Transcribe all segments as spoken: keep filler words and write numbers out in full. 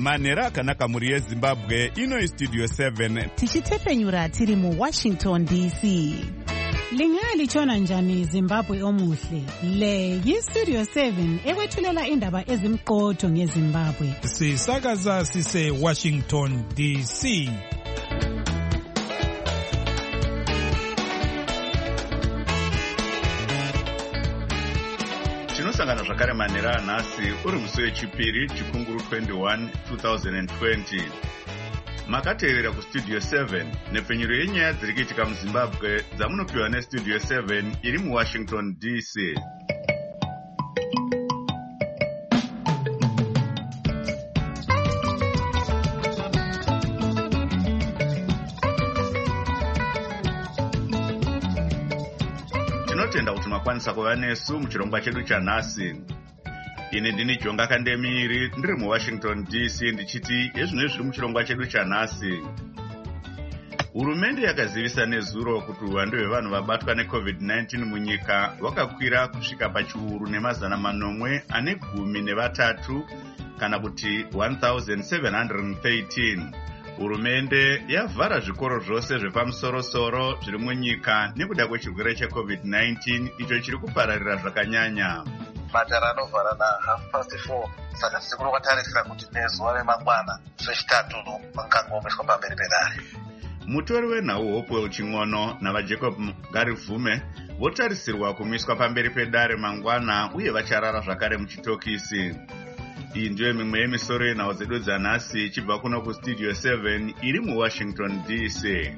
manhero akanaka mhuri yezimbabwe. Ino Studio seven tichitepfenyura tiri muWashington D C. Lingalitshona njani Zimbabwe omuhle? Le yiStudio seven ekwethulela indaba ezimqotho ngeZimbabwe. Sisakaza sise Washington D C. Tinosangana zvakare manhero anhasi uri musi wechipiri chikunguru twenty-one twenty twenty. Makatevera kuStudio seven nepfenyuro yenyaya dziri kuitika muZimbabwe dzamunopiwa neStudio seven iri muWashington D C. Tinotenda kuti makwanisa kuva nesu muchirongwa chedu chanhasi. Ine ndini Jonga Kandemiri ndiri muWashington D C ndichiti ezvino zviri muchirongwa chedu chanhasi. Hurumende yakazivisa nezuro kuti uwandu hwevanhu vabatwa neCovid nineteen munyika hwakakwira kusvika pachiuru nemazana manomwe ane gumi nevatatu kana kuti one thousand seven hundred thirteen. Hurumende yavhara zvikoro zvose zvepamusoro-soro zviri munyika nekuda kwechirwere cheCovid nineteen icho chiri kupararira zvakanyanya. Matara anovhara na half past four saka tiri kwatarisira kuti nezuva remangwana zvechitatu vakangomeswa pamberi pedare. Mutori wenhau Hopewell Ching'ono navaJacob Garivhume votarisirwa kumiswa pamberi pedare mangwana uye vacharara zvakare muchitokisi. Iyi ndiyo mimwe yemisoro yenhau dzedu dzanhasi ichibva kuno kuStudio seven iri muWashington D C.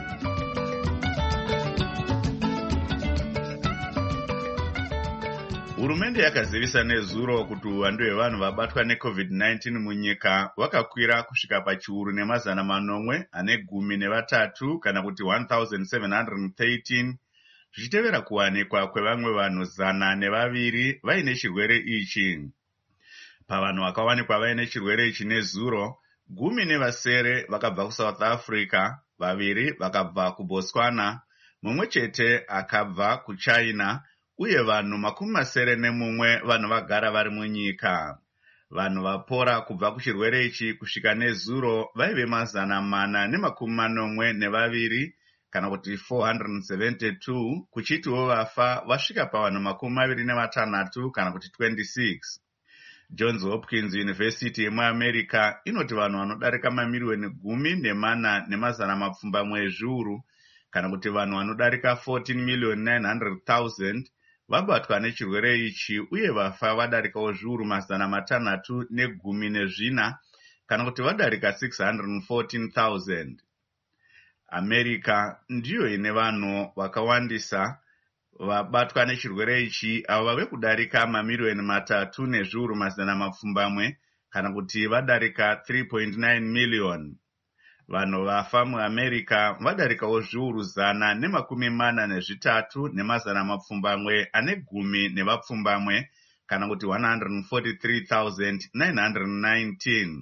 Hurumende yakazivisa nezuro kuti uwandu hwevanhu vabatwa neCovid nineteen munyika hwakakwira kusvika pachiuru nemazana manomwe ane gumi nevatatu kana kuti one thousand seven hundred thirteen, zvichitevera kuwanikwa kwevamwe vanhu zana nevaviri vaine chirwere ichi. Pavanhu vakawanikwa vaine chirwere ichi nezuro, gumi nevasere vakabva kuSouth Africa, vaviri vakabva kuBotswana, mumwe chete akabva kuChina, uye vanhu makumi masere nemumwe vanhu vagara vari munyika. Vanhu vapora kubva kuchirwere ichi kusvika nezuro vaive mazana mana nemakumi manomwe nevaviri kana kuti four hundred seventy-two, kuchitiwo vafa vasvika pavanhu makumi maviri nematanhatu kana kuti twenty-six. Johns Hopkins University yemuAmerica inoti vanhu vanodarika mamiliyoni gumi nemana nemazana mapfumbamwe ezviuru kana kuti vanhu vanodarika fourteen million nine hundred thousand vabatwa nechirwere ichi uye vafa vadarikawo zviuru mazana matanhatu negumi nezvina kana kuti vadarika six hundred fourteen thousand. America ndiyo ine vanhu vakawandisa vabatwa nechirwere ichi avo vave kudarika mamiliyoni matatu nezviuru mazana mapfumbamwe kana kuti vadarika three point nine million. Vanhu vafa muAmerica vadarikawo zviuru zana nemakumi mana nezvitatu nemazana mapfumbamwe ane gumi nevapfumbamwe kana kuti one hundred forty-three thousand nine hundred nineteen.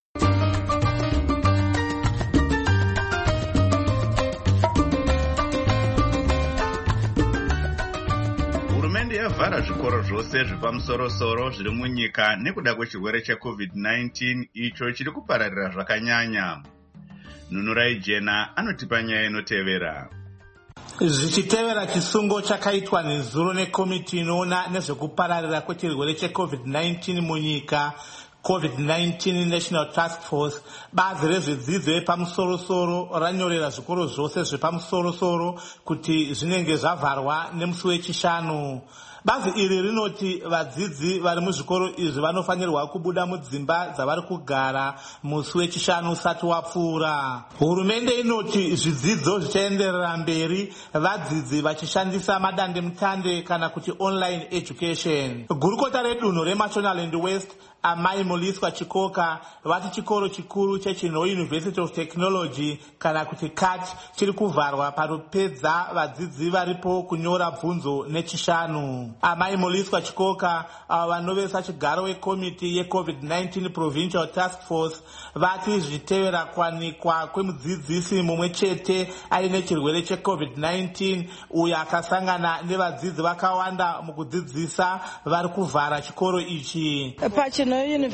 Hurumende yavhara zvikoro zvose zvepamusoro-soro zviri munyika nekuda kwechirwere cheCovid nineteen icho chiri kupararira zvakanyanya. Nunurai Jena anotipa nyaya inotevera. Zvichitevera chisungo chakaitwa nezuro nekomiti inoona nezvekupararira kwechirwere cheCovid nineteen munyika, COVID nineteen National Task Force, bazi rezvedzidzo yepamusoro-soro ranyorera zvikoro zvose zvepamusoro-soro kuti zvinenge zvavharwa nemusi wechishanu. Bazi iri rinoti vadzidzi vari muzvikoro izvi vanofanirwa kubuda mudzimba dzavari kugara musi wechishanu usati wapfuura. Hurumende inoti zvidzidzo zvichaenderera mberi vadzidzi vachishandisa madandemutande kana kuti online education. Gurukota redunhu reMashonaland West Amai Moliswa Chikoka vati chikoro chikuru chechino University of Technology kana kuti C A T chiri kuvharwa paropedza vadzidzi varipo kunyora bvunzo nechishanu. Amai Moliswa Chikoka ava vanovesa chigaro wekomiti yeCovid nineteen Provincial Task Force vati zvitevera kwanikwa kwemudzidzisi mumwe chete aine chirwere cheCovid nineteen uyo akasangana nevadzidzi vakawanda mukudzidzisa vari kuvhara chikoro ichi. Pachino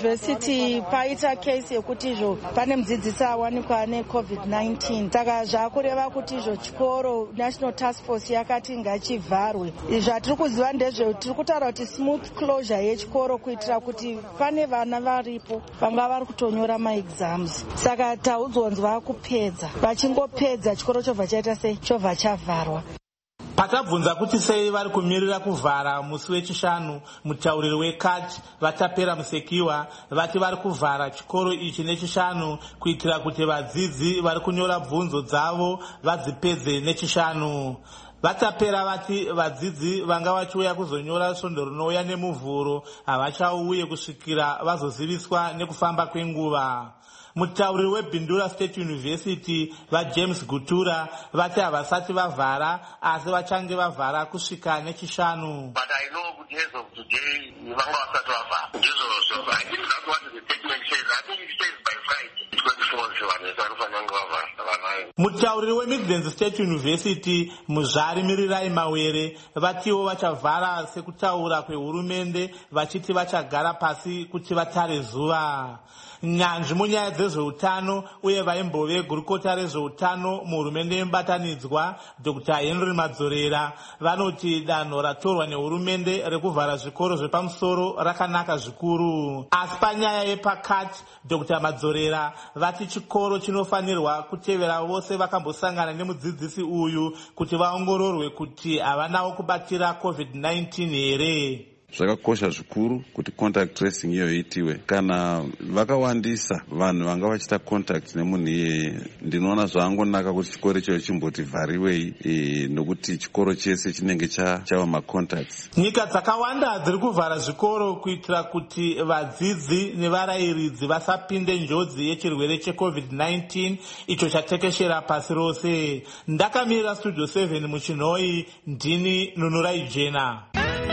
University paita case yekuti izvo pane mudzidzisi awanikwa necovid nineteen, saka zvakureva kuti izvo chikoro National Task Force yakati ngachivharwe. Zvatiri kuziva ndezve tiri kutaura kuti smooth closure yechikoro kuitira kuti pane vana varipo vanga vari kutonyora maexams, saka taudzonzwa kupedza, vachingopedza chikoro chobva chaita sei, chobva chavharwa. Patabvunza kuti sei vari kumirira kuvhara musi wechishanu, mutauriri wekati Vatapera Musekiwa vati vari kuvhara chikoro ichi nechishanu kuitira kuti vadzidzi vari kunyora bvunzo dzavo vadzipedze nechishanu. Vatapera vati vadzidzi vanga vachiuya kuzonyora svondo rinouya nemuvhuro havachauye kusvikira vazoziviswa nekufamba kwenguva. Mutauriri weBindura State University vaJames Gutura vati havasati vavhara asi vachange vavhara kusvika nechishanu. But I know good days of today vanga vasati vavhara. Ndizvo I think that's what the statement says. I think it says by Friday twenty-fourth vanhu vanofanira kuvavhara. Mutauriri weMidlands State University Muzvari Mirirai Mawere vatiwo vachavhara sekutaura kwehurumende vachiti vachagara pasi kuti vatare zuva. Nyanzvi munyaya dzezveutano uye vaimbove gurukota rezveutano muhurumende yemubatanidzwa Doctor Henry Madzorera vanoti danho ratorwa nehurumende rekuvhara zvikoro zvepamusoro rakanaka zvikuru. Asi panyaya yepakati Doctor Madzorera vati chikoro chinofanirwa kutevera vose vakambosangana nemudzidzisi uyu kuti vaongororwe kuti havanawo kubatira covid nineteen here. Zvakakosha zvikuru kuti contact tracing iyo iitiwe. Kana vakawandisa vanhu vanga vachita contact nemunhu iyeye, ndinoona zvaangonaka kuti chikoro icho chimboti vhariwei e, nokuti chikoro chese chinenge chava macontacts. Nyika dzakawanda dziri kuvhara zvikoro kuitira kuti vadzidzi nevarayiridzi vasapinde njodzi yechirwere checovid nineteen icho chatekeshera pasi rose. Ndakamirira Studio seven muchinhoi, ndini Nunurai Jena.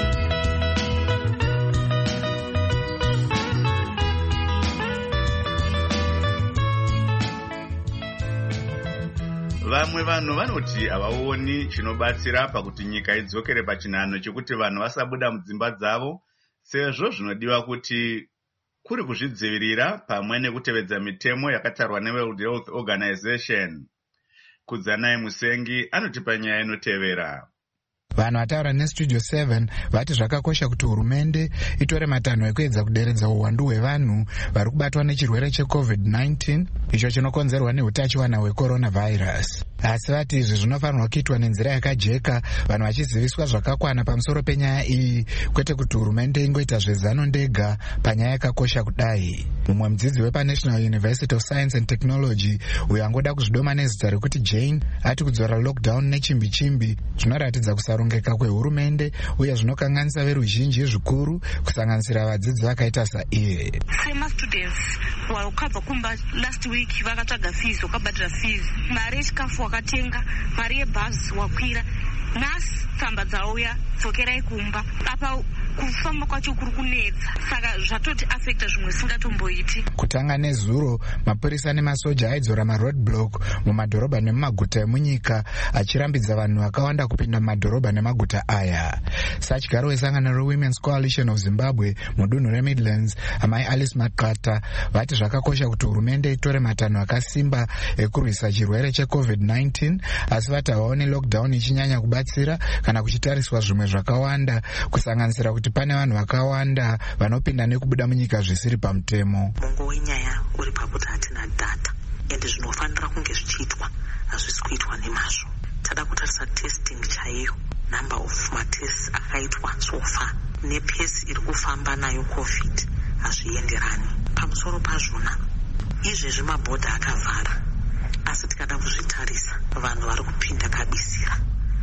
Vamwe vanhu vanoti havaoni chinobatsira pakuti nyika idzokere pachinhano chekuti vanhu vasabuda mudzimba dzavo, sezvo zvinodiwa kuti kuri kuzvidzivirira pamwe nekutevedza mitemo yakatarwa neWorld Health Organization. Kudzanai Musengi anotipa nyaya inotevera. Vanhu vataura neStudio seven vati zvakakosha kuti hurumende itore matanho ekuedza kuderedza uwandu hwevanhu vari kubatwa nechirwere checovid nineteen icho chinokonzerwa neutachiwana hwecoronavirus. Asi vati izvi zvinofanirwa kuitwa nenzira yakajeka, vanhu vachiziviswa zvakakwana pamusoro penyaya iyi, kwete kuti hurumende ingoita zvezano ndega panyaya yakakosha kudai. Mumwe mudzidzi wepaNational University of Science and Technology uyo angoda kuzvidoma nezita rekuti Jane ati kudzora lockdown nechimbi chimbi zvinoratidza kusarongeka kwehurumende uye zvinokanganisa veruzhinji zvikuru kusanganisira vadzidzi vakaita saiye. Sema students wakabva kumba last week vakatsvaga fees, wakabhadhira fees, mari yechikafu wakatenga, mari yebhazi wakwira, nhasi tsamba dzauya, dzokerai kumba. Apa kufamba kwacho kuri kunetsa, saka zvatoti affecta zvimwe singatomboiti. Kutanga nezuro mapurisa nemasoja aidzora maroadblock mumadhorobha nemumaguta emunyika achirambidza vanhu vakawanda kupinda mumadhorobha nemaguta aya. Sachigaro wesangano reWomen's Coalition of Zimbabwe mudunhu reMidlands amai Alice Makata vati zvakakosha kuti hurumende itore matanho akasimba ekurwisa chirwere checovid nineteen, asi vati havaoni lockdown ichinyanya kubatsira kana kuchitariswa zvimwe zvakawanda kusanganisira kuti pane vanhu vakawanda vanopinda nekubuda munyika zvisiri pamutemo. Mongo wenyaya uri pakuti hatina data ende zvinofanira kunge zvichiitwa hazvisi kuitwa nemazvo. Tada kutarisa testing chaiyo, number of matests akaitwa so far nepesi iri kufamba nayo covid hazvienderani. Pamusoro pazvona izvezvi mabhodha akavhara, asi tikada kuzvitarisa vanhu vari kupinda kabisira,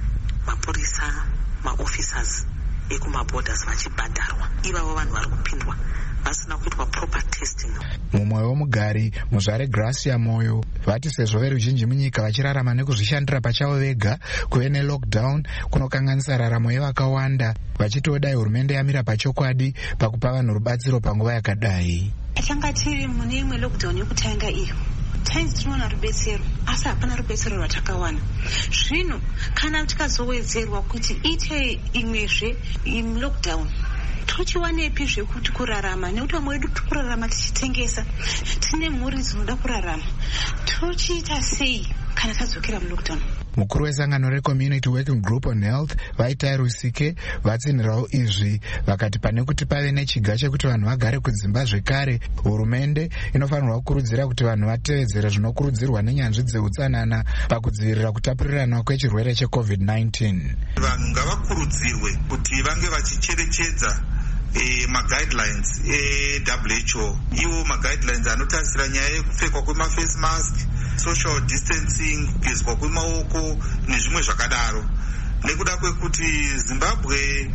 mapurisa, maofficers ekumaborders vachibhadharwa, ivavo vanhu vari kupindwa vasina kuitwa proper testing. Mumwe womugari Muzvare Gracia Moyo vati sezvo veruzhinji munyika vachirarama nekuzvishandira pachavo vega, kuve nelockdown kunokanganisa raramo yevakawanda, vachitodai hurumende yamira pachokwadi pakupa vanhu rubatsiro panguva yakadai. Tanga tiri mune imwe lockdown yokutanga iyo, times tinoona rubetsero asi hapana rubetsero rwatakawana. Zvino kana tikazowedzerwa kuti ite imwezve im lockdown tochiwanepi zvekuti kurarama, nekuti vamwe vedu kuti kurarama tichitengesa, tine mhuri dzinoda kurarama, tochiita sei kana tadzokera mulockdown? Mukuru wesangano reCommunity Working Group on Health Vaitai Rusike vatsinhirawo izvi vakati pane kuti pave nechiga chekuti vanhu vagare kudzimba zvekare, hurumende inofanirwa kukurudzira kuti vanhu vatevedzere zvinokurudzirwa nenyanzvi dzeutsanana pakudzivirira kutapurirana kwechirwere checovid nineteen. Vanhu ngavakurudzirwe kuti vange vachicherechedza E, maguidelines e-W H O, iwo maguidelines anotarisira nyaya yekupfekwa kwemaface mask, social distancing, kugezwa kwemaoko nezvimwe zvakadaro, nekuda kwekuti Zimbabwe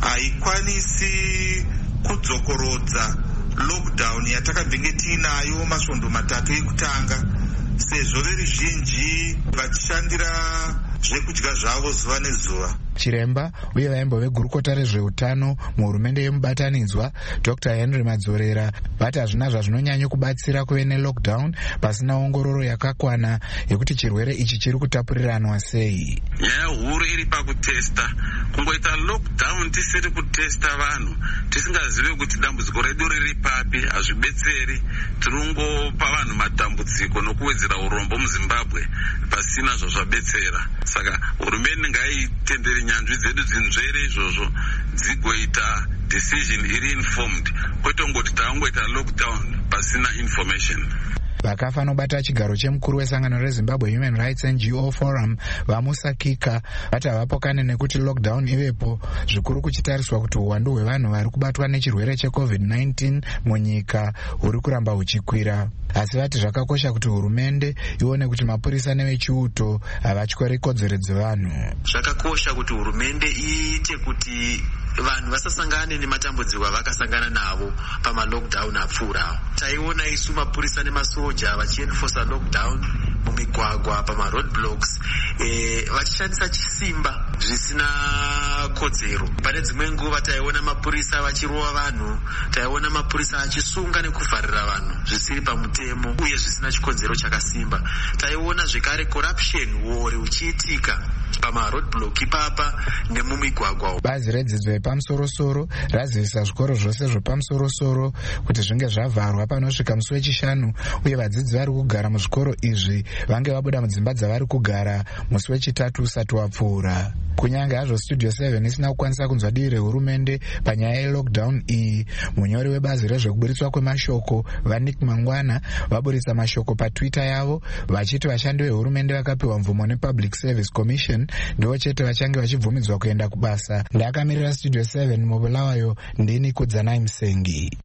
haikwanisi kudzokorodza lockdown yatakabvenge tiinayo masvondo matatu ekutanga, sezvo veruzhinji vachishandira zvekudya zvavo zuva nezuva. Chiremba uye vaimbo vegurukota rezveutano muhurumende yemubatanidzwa Doctor Henry Madzorera vati hazvina zvazvinonyanya kubatsira kuve nelockdown pasina ongororo yakakwana yekuti chirwere ichi chiri kutapuriranwa sei. Nyaya huru iri pakutesta, kungoita lockdown tisiri kutesta vanhu tisingazive kuti dambudziko redu riri papi hazvibetseri. Tirungopa vanhu matambudziko nokuwedzera urombo muZimbabwe pasina zvazvabetsera. Saka hurumende ngaitendere nyanzvi dzedu dzinzvere izvozvo dzigoita decision iri informed, kwete ngoti taangoita lockdown pasina information. Vakafa nobata chigaro chemukuru wesangano reZimbabwe Human Rights N G O Forum vamusakika vati havapokane nekuti lockdown ivepo, zvikuru kuchitariswa kuti uwandu hwevanhu vari kubatwa nechirwere checovid nineteen munyika huri kuramba huchikwira. Asi vati zvakakosha kuti hurumende ione kuti mapurisa nevechiuto havatyori kodzero dzevanhu. Zvakakosha kuti hurumende iite kuti vanhu vasasangane nematambudziko avakasangana navo pamalockdown apfuura. Taiona isu mapurisa nemasoja vachienforsa lockdown mumigwagwa pamaroadblocks, e, vachishandisa chisimba zvisina kodzero. Pane dzimwe nguva taiona mapurisa vachirova vanhu, taiona mapurisa achisunga nekuvharira vanhu zvisiri pamutemo uye zvisina chikodzero chakasimba. Taiona zvekare corruption war uchiitika pamaroadblock ipapa nemumigwagwa. Bazi redzidzo yepamusoro-soro razivisa zvikoro zvose zvepamusoro-soro kuti zvinge zvavharwa panosvika musi wechishanu, uye vadzidzi vari kugara muzvikoro izvi vange vabuda mudzimba dzavari kugara musi wechitatu usati wapfuura. Kunyange hazvo Studio seven isina kukwanisa kunzwa dii rehurumende panyaya yelockdown iyi, munyori webazi rezvekuburitswa kwemashoko Vanik Mangwana vaburitsa mashoko patwitter yavo vachiti vashandi vehurumende vakapiwa mvumo nePublic Service Commission ndivo chete vachange vachibvumidzwa kuenda kubasa. Ndakamirira Studio seven mubulawayo, ndini Kudzanai Musengi.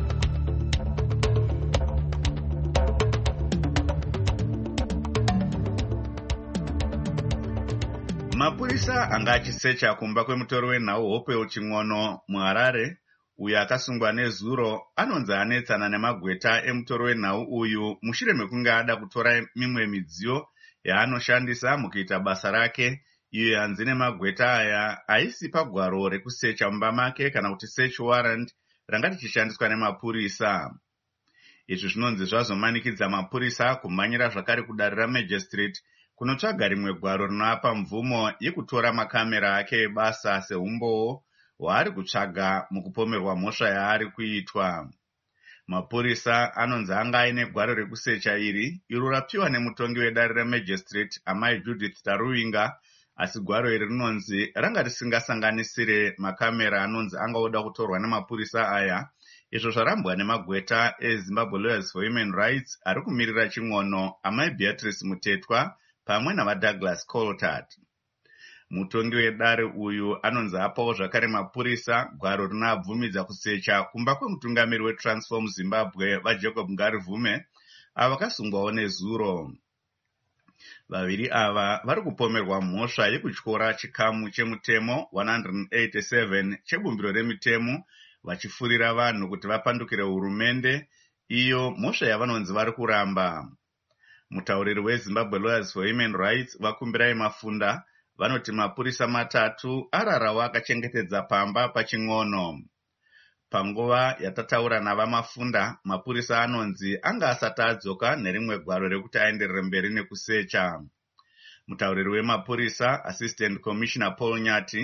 Mapurisa anga achisecha kumba kwemutori wenhau Hopewell Ching'ono muHarare, uyo akasungwa nezuro, anonzi anetsana nemagweta emutori wenhau uyu mushure mekunge ada kutora mimwe midziyo yaanoshandisa mukuita basa rake, iyo yanzi nemagweta aya haisi pagwaro rekusecha mumba make kana kuti search warrant ranga richishandiswa nemapurisa. Izvi zvinonzi zvazomanikidza mapurisa kumhanyira zvakare kudarira Magistrate kunotsvaga rimwe gwaro rinoapa mvumo yekutora makamera ake ebasa seumbowo hwaari kutsvaga mukupomerwa mhosva yaari kuitwa. Mapurisa anonzi anga aine gwaro rekusecha iri iro rapiwa nemutongi wedare reMagistrate Amai Judith Taruinga, asi gwaro iri rinonzi ranga risingasanganisire makamera anonzi angaoda kutorwa nemapurisa aya, izvo zvarambwa nemagweta eZimbabwe Lawyers for Human Rights ari kumirira Ching'ono Amai Beatrice Mutetwa pamwe navaDouglas Coltart. Mutongi wedare uyu anonzi apawo zvakare mapurisa gwaro rinoabvumidza kusecha kumba kwemutungamiri weTransform Zimbabwe vaJacob Ngarivume ava vakasungwawo nezuro. Vaviri ava vari kupomerwa mhosva yekutyora chikamu chemutemo one eighty-seven chebumbiro remitemo vachifurira vanhu kuti vapandukire hurumende, iyo mhosva yavanonzi vari kuramba. Mutauriri weZimbabwe Lawyers for Human Rights Vakumbirai Mafunda vanoti mapurisa matatu ararawo akachengetedza pamba paChing'ono. Panguva yatataura navaMafunda, mapurisa anonzi anga asati adzoka nerimwe gwaro rekuti aenderere mberi nekusecha. Mutauriri wemapurisa Assistant Commissioner Paul Nyati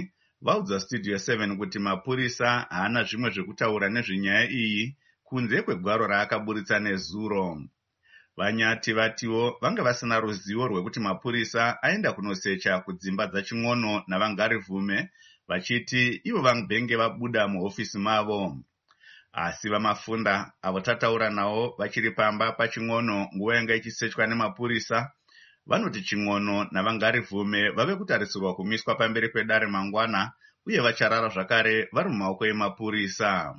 vaudza Studio seven kuti mapurisa haana zvimwe zvekutaura nezvenyaya iyi kunze kwegwaro raakaburitsa nezuro. Vanyati vatiwo vanga vasina ruzivo rwekuti mapurisa aenda kunosecha kudzimba dzaChingono naVangarivume, vachiti ivo vangenge vabuda muhofisi mavo. Asi vamafunda avo tataura navo vachiri pamba paChingono nguva yanga ichisechwa nemapurisa vanoti Chingono naVangarivume vave kutarisirwa kumiswa pamberi pedare mangwana uye vacharara zvakare vari mumaoko emapurisa.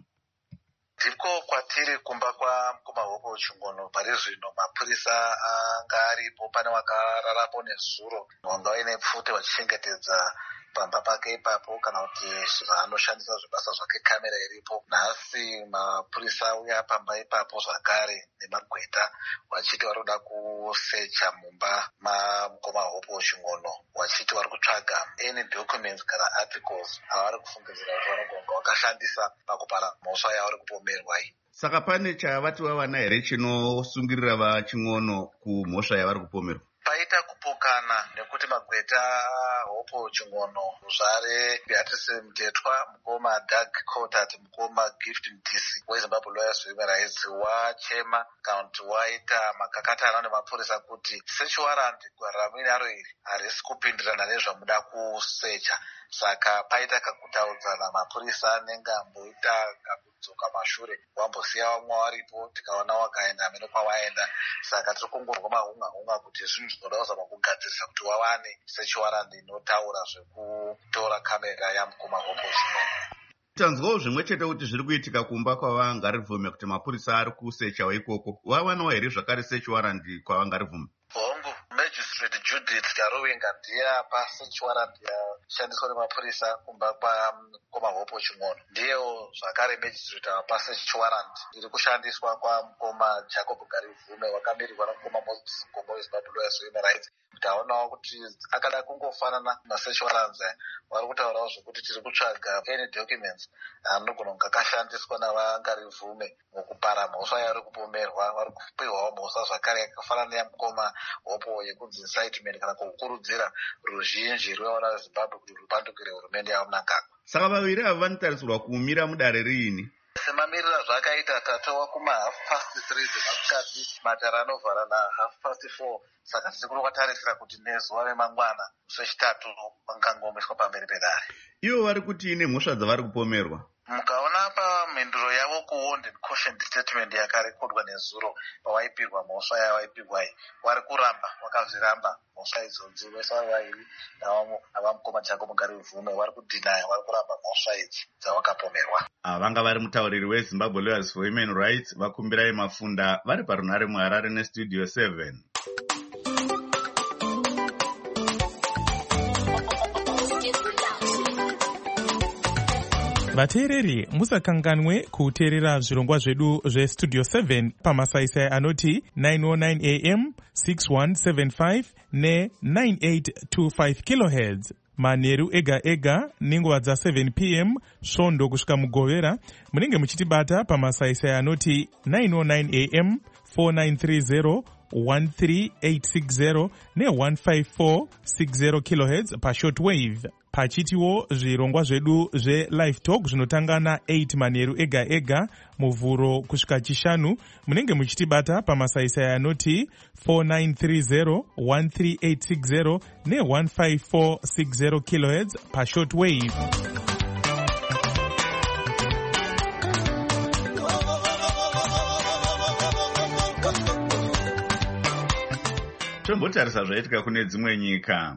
Ndiko kwatiri kumba kwa mukoma hopo Chingono. Pari zvino mapurisa anga aripo, pane wakararapo nezuro wanga waine pfute vachichengetedza pamba pake ipapo kana kuti zvanoshandisa zvibasa zvake kamera iripo. Nhasi mapurisa auya pamba ipapo zvakare nemagweta vachiti vari kuda kusecha mumba mamukoma hopo Chingono, vachiti vari kutsvaga any documents kana articles avari kufungidzira kuti vanogonga vakashandisa pakupara mhosva yavari kupomerwa iyi. Saka pane chavati vawana here chinosungirira vaChingono kumhosva yavari kupomerwa? Paita kupokana nekuti magweta hopo Chingono, zvare Beatrice Mutetwa, mukoma Doug Cotat, mukoma Gift Mtisi weZimbabwe Lawyers for Human Rights wachema kana kuti waita makakatana nemapurisa kuti search warrant ramweni aro iri harisi kupindirana nezvamuda kusecha. Saka paita kakutaudzana, mapurisa anenge amboita kakudzoka mashure, wambosiya vamwe varipo, tikaona wakaenda mene kwawaenda. Saka tiri kungorwa mahunga hunga kuti zvinhu zvinoda kuzama kugadzirisa kuti wawane search warrant inotaura zvekutora kamera yamukoma hopo Chingono. Tanzwawo zvimwe chete kuti zviri kuitika kumba kwaVangarivume kuti mapurisa ari kusechawo ikoko. Wawanawo here zvakare search warrant kwaVangarivume? Hongu Magistrate Judith Karowenga ndiye apa search warrant yashandiswa nemapurisa kumba kwamukoma hopo Chingono. Ndiyewo zvakare Magistrate apa search warrant iri kushandiswa kwamukoma Jacob Garivume wakamirirwa namukoma Moses Gombo weZimbabwe Lawyers for Human Rights. Taonawo kuti akada kungofanana masearch warrants vari kutaurawo zvokuti tiri kutsvaga any documents anogona kunge akashandiswa naVangarivume mukupara mhosva yavari kupomerwa. Vari kupiwawo mhosva zvakare yakafanana neyamukoma hopo yekunzi incitement kana kukurudzira ruzhinji rwewana veZimbabwe kuti rupandukire hurumende yavo Mnangagwa. Saka vaviri ava vanotarisirwa kumira mudare riini? Semamirira zvakaita tatova kuma half past three dzemasikati, matara anovhara na half past four. Saka tiri kwatarisira kuti nezuva remangwana musi wechitatu vangangomiswa pamberi pedare. Ivo vari kuti ine mhosva dzavari kupomerwa. Mukaona pamhinduro yavo kuwond and caution statement yakarekodwa nezuro pawaipirwa mhosva yavaipirwa iyi, vari kuramba vakazviramba mhosva idzodzi. Vese vaviri navamukoma Jacob Garivume vari kudhinaya, vari kuramba mhosva idzi dzavakapomerwa. Vanga vari mutauriri weZimbabwe Lawyers for Human Rights vakumbirai Mafunda vari parunare muHarare neStudio seven. Vateereri, musakanganwe kuteerera zvirongwa zvedu zveStudio seven pamasaisai anoti nine oh nine a m, six one seven five ne nine eight two five kilohertz. Manheru ega ega nenguva dza seven p m svondo kusvika mugovera. Munenge muchitibata pamasaisai anoti nine oh nine a m, four nine three zero, one three eight six zero ne one five four six zero kilohertz pashortwave. Pachitiwo zvirongwa zvedu zve-live talk zvinotanga na eight manheru ega ega muvhuro kusvika chishanu. Munenge muchitibata pamasaisai anoti four nine three zero, one three eight six zero ne one five four six zero kilohertz pashortwave. Tombotarisa zvaitika kune dzimwe nyika.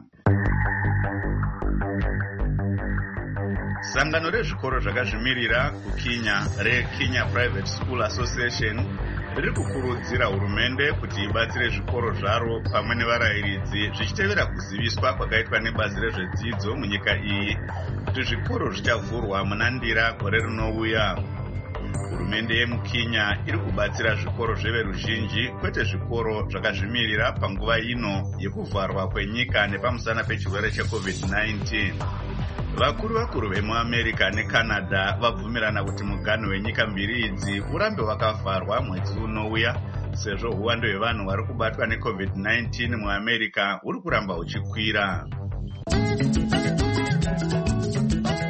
Sangano rezvikoro zvakazvimirira kuKenya reKenya Private School Association riri kukurudzira hurumende kuti ibatsire zvikoro zvaro pamwe nevarayiridzi zvichitevera kuziviswa kwakaitwa nebazi rezvedzidzo munyika iyi kuti zvikoro zvichavhurwa munandira gore rinouya. Hurumende yemuKenya iri kubatsira zvikoro zveveruzhinji kwete zvikoro zvakazvimirira panguva ino yekuvharwa kwenyika nepamusana pechirwere checovid nineteen. Vakuru vakuru vemuAmerica neCanada vabvumirana kuti muganho wenyika mbiri idzi urambe wakavharwa mwedzi unouya sezvo uwando hwevanhu vari kubatwa necovid nineteen muAmerica uri kuramba uchikwira.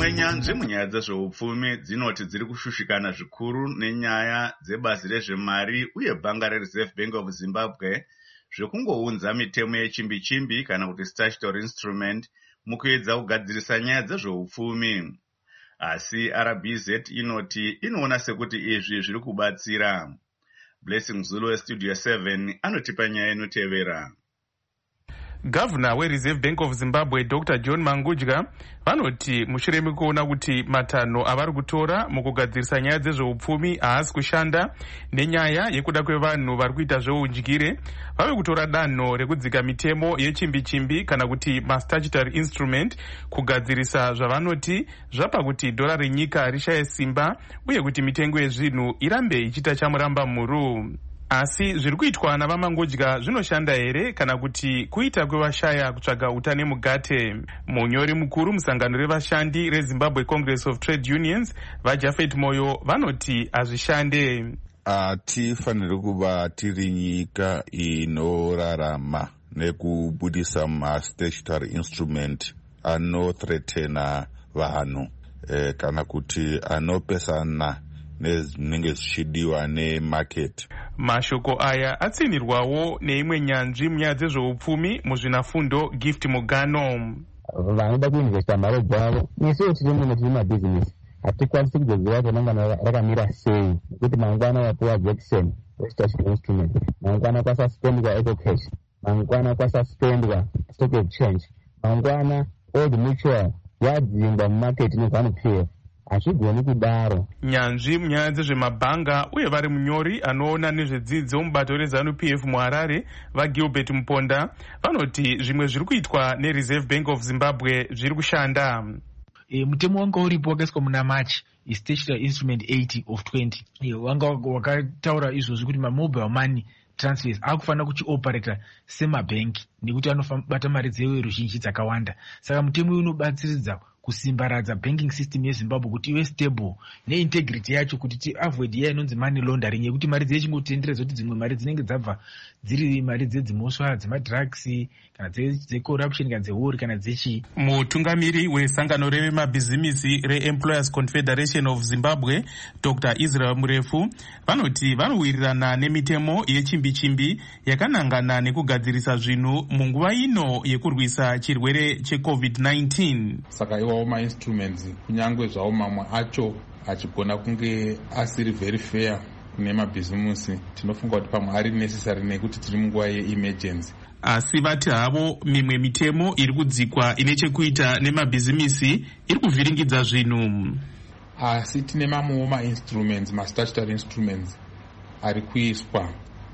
dzimwe nyanzvi munyaya dzezveupfumi dzinoti dziri kushushikana zvikuru nenyaya dzebazi rezvemari uye bhanga rereserve bank of zimbabwe zvekungounza mitemo yechimbi-chimbi kana kuti statutory instrument mukuedza kugadzirisa nyaya dzezveupfumi. Asi R B Z inoti inoona sekuti izvi zviri kubatsira. Blessing Zulu weStudio seven anotipa nyaya inotevera. Gavana weReserve Bank of Zimbabwe Doctor John Mangudya vanoti mushure mekuona kuti matanho avari kutora mukugadzirisa nyaya dzezveupfumi haasi kushanda nenyaya yekuda kwevanhu vari kuita zveudyire, vave kutora danho rekudzika mitemo yechimbi-chimbi kana kuti mastatutory instrument kugadzirisa zvavanoti zvapa kuti dhora renyika rishaye simba uye kuti mitengo yezvinhu irambe ichiita chamuramba mhuru. Asi zviri kuitwa navaMangudya zvinoshanda here kana kuti kuita kwevashaya kutsvaga utane mugate? Munyori mukuru musangano revashandi reZimbabwe Congress of Trade Unions vaJafet Moyo vanoti hazvishande. Hatifaniri kuva tiri nyika inorarama nekubudisa mastatutory instrument anothreatena vanhu eh, kana kuti anopesana nezvinenge zvichidiwa nemarket. Mashoko aya atsinirwawo neimwe nyanzvi munyaya dzezveupfumi muzvinafundo Gift Mugano. Vanoda kuinvesta mari dzavo nesuwo tiri muno tiri mabhizinesi hatikwanisi kuzoziva kuti mangwana rakamira sei, nekuti mangwana wapuwa Jackson westatutory instrument, mangwana kwasuspendwa ecocash, mangwana kwasuspendwa stock exchange, mangwana old mutual yadzingwa mumarket nezanu P F. Hazvigoni kudaro. Nyanzvi munyaya dzezvemabhanga uye vari munyori anoona nezvedzidzo mubato rezanu P F muHarare vaGilbert Muponda vanoti zvimwe zviri kuitwa neReserve Bank of Zimbabwe zviri kushanda. E, mutemo wanga uripo wakaiswa muna March statutory instrument eighty of twenty e, wanga wakataura izvozvi kuti mamobile money transfers akufanira kuchioperata semabhengi nekuti anobata mari dzeruzhinji dzakawanda. Saka mutemo uyu unobatsiridza kusimbaradza banking system yeZimbabwe kuti ive stable neintegrity yacho kuti ti avoid iya inonzi money laundering yekuti mari dzechingotenderedzwa kuti dzimwe mari dzinenge dzabva dziri mari dzedzimosva dzemadrugs kana dzecorruption kana dzehuri kana dzechi. Mutungamiri wesangano revemabhizimisi reEmployers Confederation of Zimbabwe Doctor Israel Murefu vanoti vanowirirana nemitemo yechimbi-chimbi yakanangana nekugadzirisa zvinhu munguva ino yekurwisa chirwere checovid nineteen. Saka iwawo ma-instruments kunyangwe zvawo mamwe acho achigona kunge asiri very fair nemabhizimusi, tinofunga kuti pamwe ari necessary nekuti tiri munguva ye-emergency. Asi vati havo mimwe mitemo iri kudzikwa ine chekuita nemabhizimisi iri kuvhiringidza zvinhu. Asi tine mamwewo ma-instruments, ma-statutory instruments ari kuiswa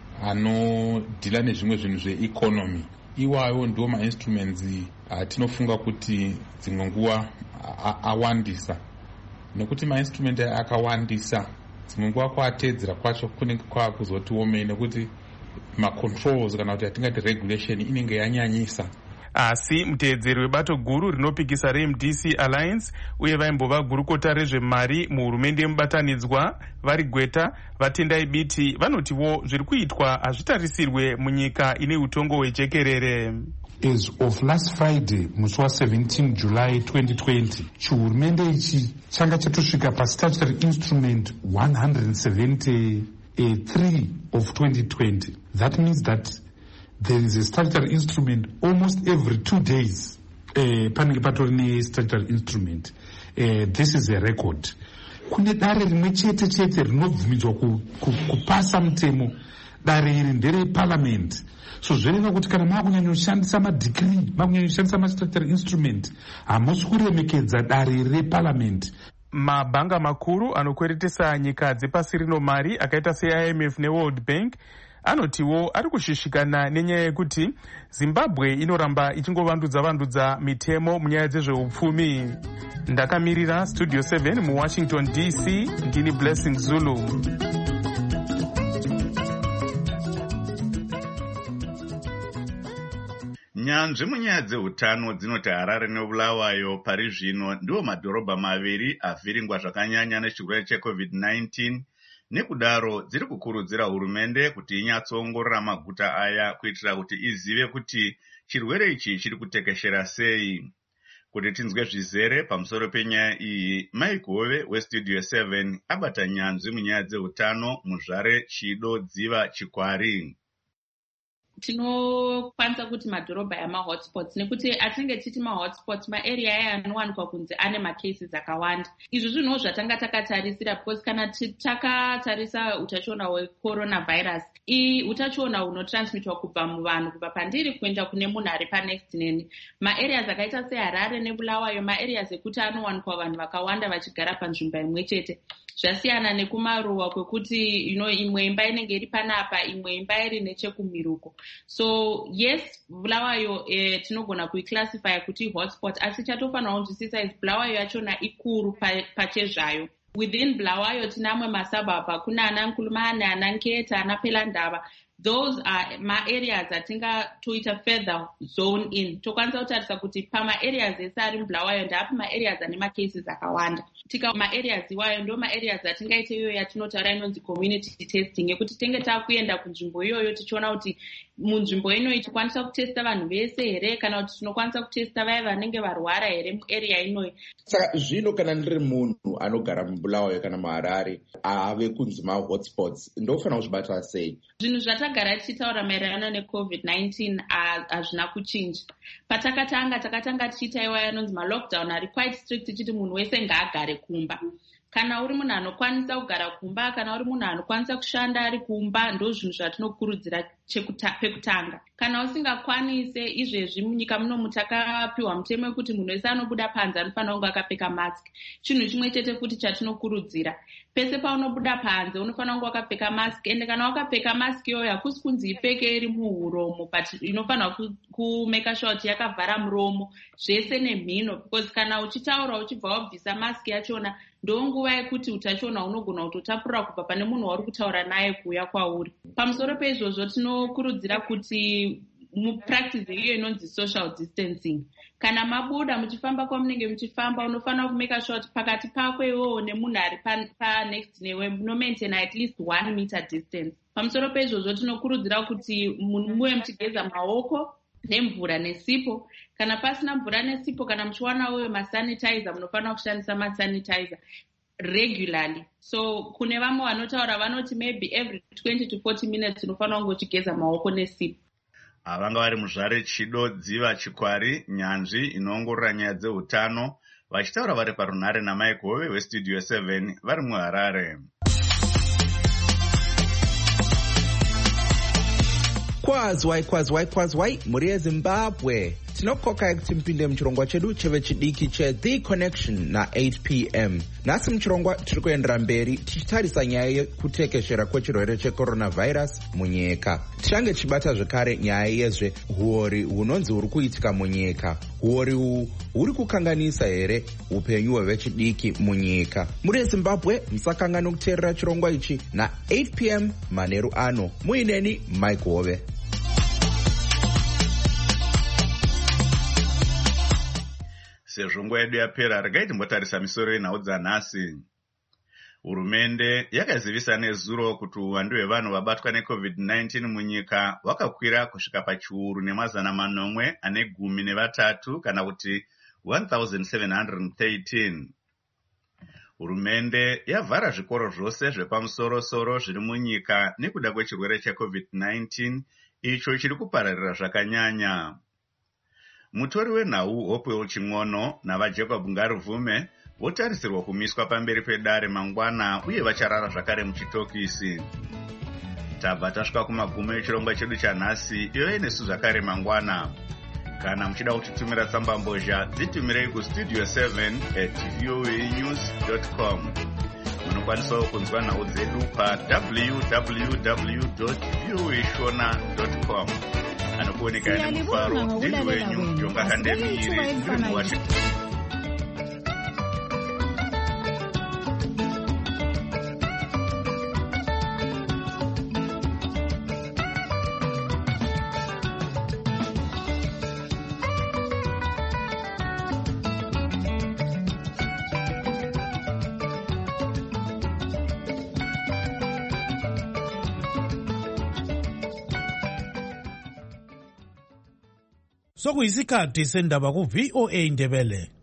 anodhila nezvimwe zvinhu zveeconomy. Iwayo ndiwo ma-instruments atinofunga kuti dzimwe nguva awandisa, nekuti ma-instrument akawandisa dzimwe nguva kuatedzera kwacho kunenge kwakuzoti omei nekuti ma-controls kana kuti atingati regulation inenge yanyanyisa. Asi muteedzeri webato guru rinopikisa reM D C Alliance uye vaimbova gurukota rezvemari muhurumende yemubatanidzwa vari Gweta vatendai biti vanotiwo zviri kuitwa hazvitarisirwe munyika ine utongo hwejekerere. As of last Friday, musi wa seventeen July twenty twenty, chihurumende ichi changa chatosvika pastatutory instrument one hundred seventy-three of twenty twenty. That means that there is a statutory instrument almost every two days. Panenge patori ne-statutory instrument. Uh, this is a record. Kune dare rimwe chete chete rinobvumidzwa kupasa mutemo. Dare iri ndere parliament. So zvireva kuti kana makunyanyoshandisa madecree, makunyanyoshandisa ma-statutory instrument, hamusi kuremekedza dare reparliament. Mabhanga makuru anokweretesa nyika dzepasi rino mari akaita se-I M F neWorld Bank anotiwo ari kushishikana nenyaya yekuti Zimbabwe inoramba ichingovandudzwa vandudza mitemo munyaya dzezveupfumi. Ndakamirira Studio seven muWashington D C, ndini Blessing Zulu. Nyanzvi munyaya dzeutano dzinoti Harare neBulawayo pari zvino ndiwo madhorobha maviri avhiringwa zvakanyanya nechirwere checovid nineteen. Nekudaro dziri kukurudzira hurumende kuti inyatsoongorora maguta aya kuitira kuti izive kuti chirwere ichi chiri kutekeshera sei. Kuti tinzwe zvizere pamusoro penyaya iyi, Mike Hove weStudio seven abata nyanzvi munyaya dzeutano muZvare, Chido, Dziva, Chikwari. Tinokwanisa kuti madhorobha yamahotspots nekuti atinge titi mahotspots maarea aya anowanikwa kunzi ane macases akawanda. Izvi zvinhu zvatanga takatarisira because kana takatarisa utachiona hwecoronavirus, i utachiona hunotransmitwa kubva muvanhu kubva pandiri kuenda kune munhu ari panext neni. Maareas akaita seHarare neBulawayo maareas ekuti anowanikwa vanhu vakawanda vachigara panzvimbo imwe chete. Zvasiyana nekumaruwa kwekuti you know, imwe imba inenge iri panapa, imwe imba iri nechekumiruko. So yes, Bulawayo eh, tinogona kuiclassify kuti hotspot, asi chatofanira kunzwisisa is Bulawayo yachona ikuru pachezvayo. Within Bulawayo tinamwe masababa, kuna Anankulumane, Ananketa, Anapelandaba. Those are ma areas atinga toita further zone in. Tokwanisa kutarisa kuti pama areas ese ari muBulawayo ndapo ma areas ane ma cases akawanda. Tika ma areas iwayo ndo ma areas atingaite iyo yatinotaura inonzi community testing, yekuti tenge takuenda kunzvimbo iyoyo tichiona kuti munzvimbo ino tikwanisa kutesta vanhu vese here kana kuti tinokwanisa kutesta vaya vanenge varwara here muarea inoyi. Saka zvino kana ndiri munhu anogara muBulawayo kana muHarare ave kunzi ma hotspots, ndofanira kuzvibata sei? Zvinhu zvatagara tichitaura maererano necovid nineteen hazvina kuchinja. Patakatanga takatanga tichiita iwayo anonzi malockdown ari quite strict, tichiti munhu wese ngaagare kumba. Kana uri munhu anokwanisa kugara kumba, kana uri munhu anokwanisa kushanda ari kumba, ndo zvinhu zvatinokurudzira pekutanga. Kana usingakwanise, izvezvi munyika muno mutakapiwa mutemo wekuti munhu wese anobuda panze anofanira kunge akapfeka mask. Chinhu chimwe chete futi chatinokurudzira, pese paunobuda panze unofanira kunge wakapfeka mask, ende kana wakapfeka mask iyoyo hakusi kunzi ipfeke iri muhuromo, but inofanira kumeka sure kuti yakavhara muromo zvese nemhino, because kana uchitaura uchibva wabvisa mask yachona ndonguva yekuti utachiona unogona kutotapurira kubva pane munhu wauri kutaura naye kuuya kwauri. Pamusoro peizvozvo tinokurudzira kuti mupractice iyo inonzi social distancing. Kana mabuda muchifamba kwamunenge muchifamba unofanira kumeka sure kuti pakati pako iwowo nemunhu ari panext newe muno maintain at least one meter distance. Pamusoro peizvozvo tinokurudzira kuti muwe muchigeza maoko nemvura nesipo. Kana pasina mvura nesipo, kana muchiwana uyo masanitizer, munofanira kushandisa masanitizer regularly. So kune vamwe vanotaura vanoti maybe every twenty to forty minutes unofanira kunge uchigeza maoko nesipo. Avanga vari muZvare, Chido, Dziva, Chikwari, nyanzvi inoongorora nyaya dzeutano, vachitaura vari parunhare naMike Hove weStudio seven vari muHarare. Kwazwai kwazwai kwazwai muri yeZimbabwe. Tinokokai kuti mpinde muchirongwa chedu chevechidiki che The Connection na eight p m. Nasi muchirongwa tiri kuendera mberi tichitarisa nyaya yekutekeshera kwechirwere checoronavirus munyika. Tichange tichibata zvekare nyaya yezve huori hunonzi huri kuitika munyika. Huori uhu huri kukanganisa here upenyu hwevechidiki munyika. Muri yeZimbabwe musakangana kuteerera chirongwa ichi na eight p m manheru ano. Muineni Mike Hove. Sezvo nguva yedu yapera, regai timbotarisa misoro yenhau dzanhasi. Hurumende yakazivisa nezuro kuti uwandu hwevanhu vabatwa necovid nineteen munyika hwakakwira kusvika pachiuru nemazana manomwe ane gumi nevatatu kana kuti one thousand seven hundred thirteen. Hurumende yavhara zvikoro zvose zvepamusoro-soro zviri munyika nekuda kwechirwere checovid nineteen icho chiri kupararira zvakanyanya. Mutori wenhau Hopewell Ching'ono navaJacob Ngaruvume votarisirwa kumiswa pamberi pedare mangwana uye vacharara zvakare muchitokisi. Tabva tasvika kumagumo echirongwa chedu chanhasi, iyo nesu zvakare mangwana. Kana muchida kutitumira tsamba mbozha, dzitumirei kustudio seven at voanews dot com. Munokwanisawo kunzwa nhau dzedu pa w w w dot voa shona dot com. Anokuoneka nemufaro ndiri wenyu Jonga Kandemiri ndiri muWashington. sokuyisikhathi sendaba ku-V O A Ndebele.